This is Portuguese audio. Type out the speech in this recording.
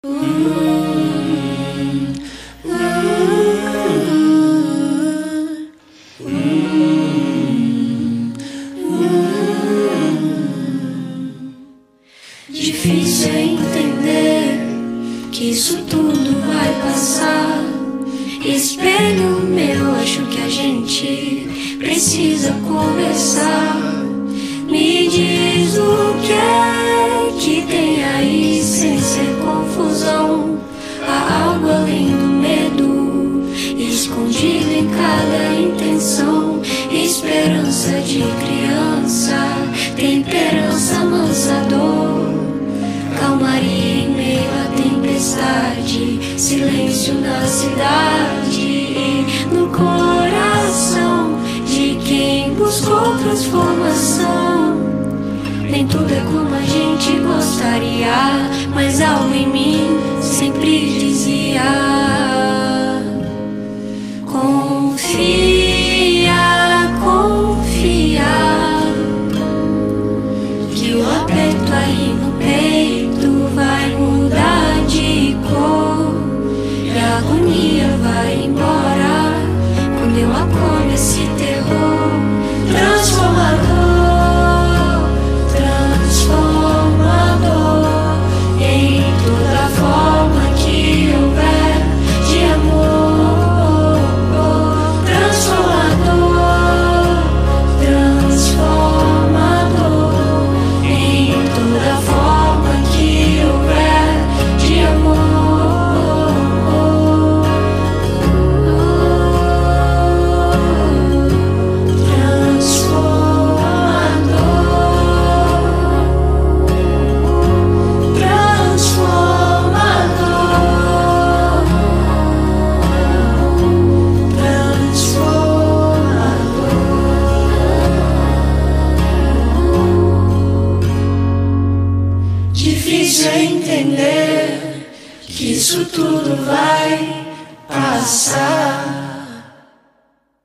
Difícil é entender que isso tudo vai passar. Espelho meu, acho que a gente precisa conversar. Me diz o que é que tem aí sem ser confusão. Há algo além do medo, escondido em cada intenção. Esperança de criança, temperança mansa dor. Calmaria em meio à tempestade, silêncio na cidade e no coração de quem buscou transformação. Nem tudo é como a gente gostaria, mas algo em mim sempre dizia: confia, confia, que o aperto aí no peito vai mudar de cor e a agonia vai embora quando eu acolho esse terror transformador, transformador em toda forma que houver de amor. Transformador, transformador em toda forma que houver de amor. Transformador, transformador. Difícil é entender que isso tudo vai passar.